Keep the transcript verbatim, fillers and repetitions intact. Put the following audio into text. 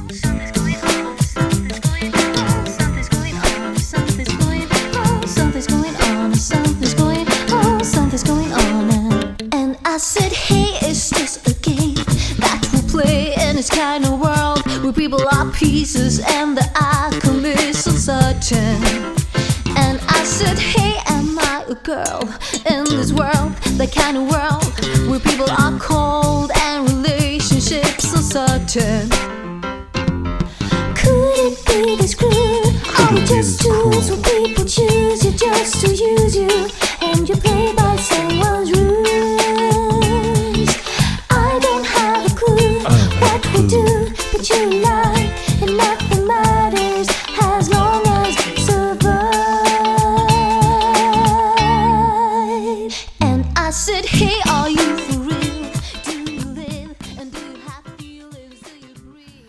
I said, hey, it's just a game that we play in this kind of world where people are pieces and the outcome is uncertain. And I said, hey, am I a girl in this world, the kind of world where people are cold and relationships uncertain? Could it be this cruel? Are we just tools where people choose you just to use you, and you play by someone's rules? I don't have a clue what we do, but you love